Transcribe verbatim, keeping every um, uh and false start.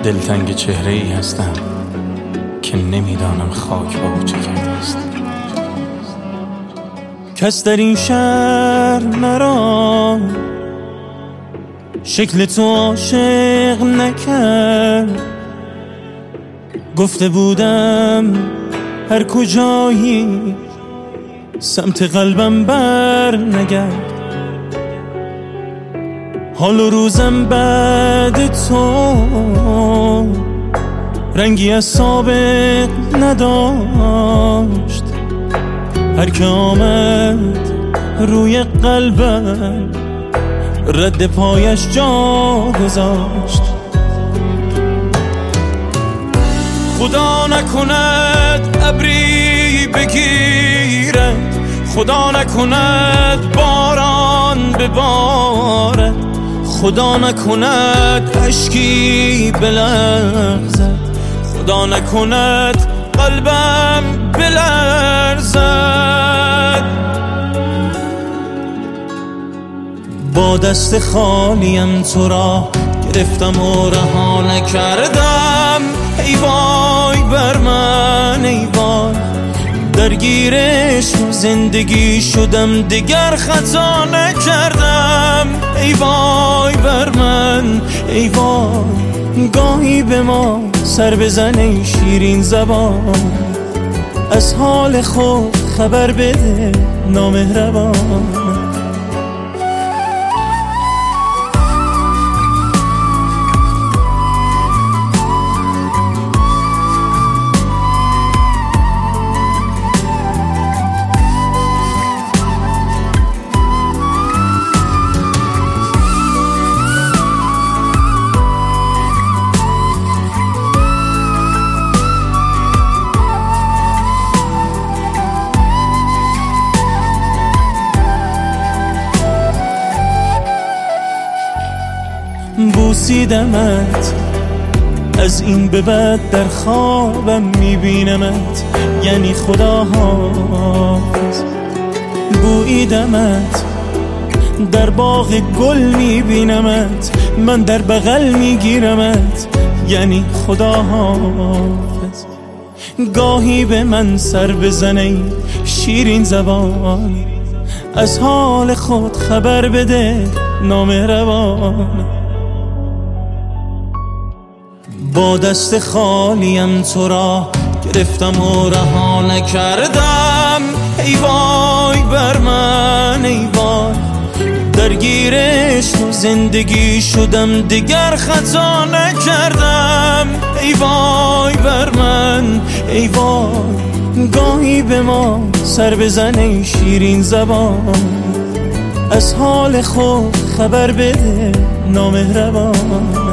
دلتنگ چهره ای هستم که نمیدانم خاک با او چه کرده است. کس در این شهر مرا شکل تو عاشق نکرد. گفته بودم هر کجایی سمت قلبم بر نگرد. حال و روزم بعد تو رنگی از سابق نداشت. هر که آمد روی قلبم رد پایش جا گذاشت. خدا نکند ابری بگیرد، خدا نکند باران ببارد، خدا نکند اشکی بلرزد، خدا نکند قلبم بلرزد. با دست خالیم تو را گرفتم و رها نکردم. ای وای بر من ای وای، درگیرش زندگی شدم دیگر خطا نکردم. ای وای بر من ای وای، گاهی به ما سر بزن ای شیرین زبان، از حال خود خبر بده نامهربان. بوسیدمت از این به بعد در خوابم میبینمت، یعنی خدا حافظ. بویدمت در باغ گل میبینمت، من در بغل میگیرمت، یعنی خدا حافظ. گاهی به من سر بزنی شیرین زبان، از حال خود خبر بده نامهربان. با دست خالیم تو را گرفتم و رها نکردم. ای وای بر من ای وای، درگیرش زندگی شدم دیگر خطا نکردم. ای وای بر من ای وای، گاهی به ما سر بزن ای شیرین زبان، از حال خود خبر بده نامهربان.